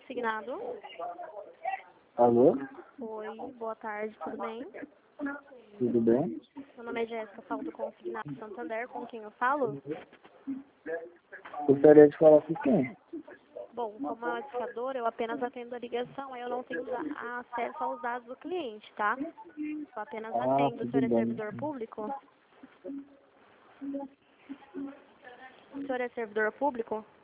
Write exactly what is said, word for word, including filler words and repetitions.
Consignado. Alô? Oi, boa tarde, tudo bem? Tudo bem? Meu nome é Jéssica, falo do Consignado Santander, com quem eu falo? Gostaria de falar com quem? Bom, como é edificador, eu apenas atendo a ligação, aí eu não tenho da- acesso aos dados do cliente, tá? Eu apenas Ah, atendo. O tudo senhor é bem. servidor público? O senhor é servidor público?